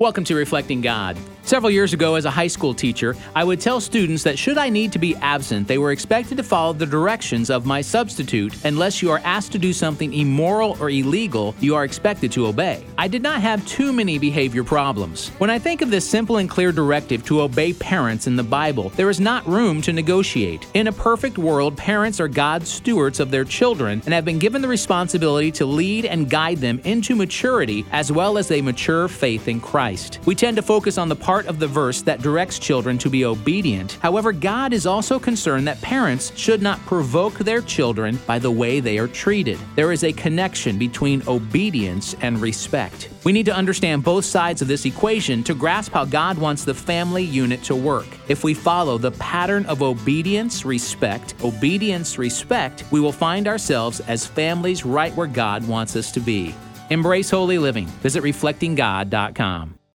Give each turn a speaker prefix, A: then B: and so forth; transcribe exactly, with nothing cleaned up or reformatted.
A: Welcome to Reflecting God. Several years ago, as a high school teacher, I would tell students that should I need to be absent, they were expected to follow the directions of my substitute. Unless you are asked to do something immoral or illegal, you are expected to obey. I did not have too many behavior problems. When I think of this simple and clear directive to obey parents in the Bible, there is not room to negotiate. In a perfect world, parents are God's stewards of their children and have been given the responsibility to lead and guide them into maturity as well as a mature faith in Christ. We tend to focus on the part of the verse that directs children to be obedient. However, God is also concerned that parents should not provoke their children by the way they are treated. There is a connection between obedience and respect. We need to understand both sides of this equation to grasp how God wants the family unit to work. If we follow the pattern of obedience, respect, obedience, respect, we will find ourselves as families right where God wants us to be. Embrace holy living. Visit reflecting god dot com.